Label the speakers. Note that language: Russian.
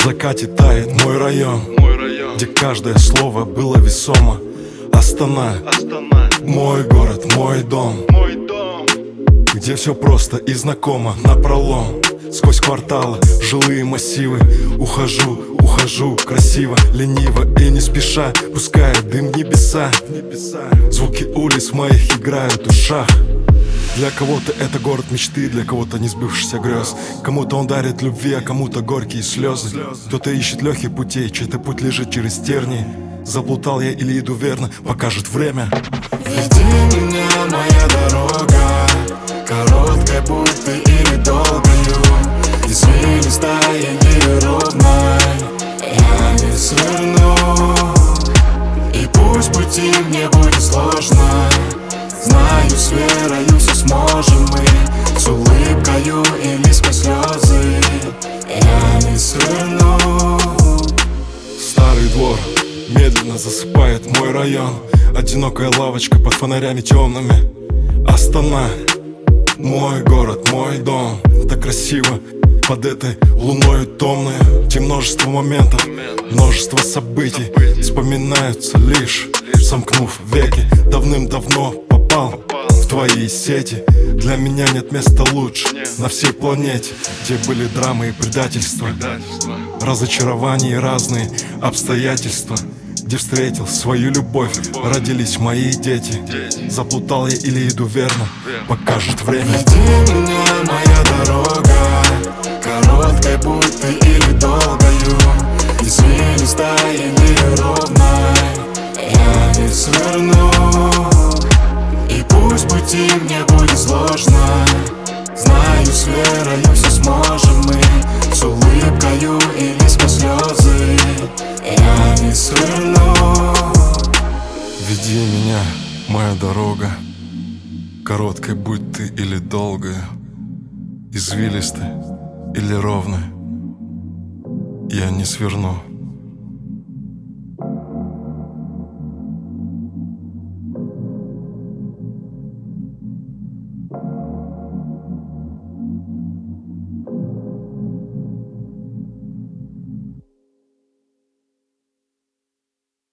Speaker 1: закате тает мой район, где каждое слово было весомо. Астана, мой город, мой дом, где все просто и знакомо. Напролом, сквозь кварталы, жилые массивы ухожу красиво, лениво и не спеша, пуская дым в небеса. Звуки улиц моих играют в ушах. Для кого-то это город мечты, для кого-то несбывшихся грез. Кому-то он дарит любви, а кому-то горькие слезы. Кто-то ищет легких путей, чей-то путь лежит через тернии. Заплутал я или иду верно, покажет время.
Speaker 2: Веди меня, моя дорога, короткая путь ты или долгою, извилистая или ровной, я не сверну. И пусть пути мне будет сложно, знаю, с верою все сможем мы, с улыбкою или сквозь слезы, я не сверну.
Speaker 1: Старый двор медленно засыпает мой район. Одинокая лавочка под фонарями темными. Астана, мой город, мой дом. Так красиво под этой луною томной, где множество моментов, множество событий вспоминаются лишь сомкнув веки. Давным-давно попал в твои сети. Для меня нет места лучше на всей планете, где были драмы и предательства, разочарования и разные обстоятельства, где встретил свою любовь, родились мои дети. Заплутал я или иду верно, покажет время.
Speaker 2: Веди меня, моя дорога, короткая путь ты или долгою, извилистая или ровной, я не сверну. И пусть пути мне будет сложно, знаю, с верою все сможем мы, с улыбкою или сквозь слезы, я не сверну.
Speaker 1: Веди меня, моя дорога, короткой будь ты или долгой, извилистой или ровной, я не сверну.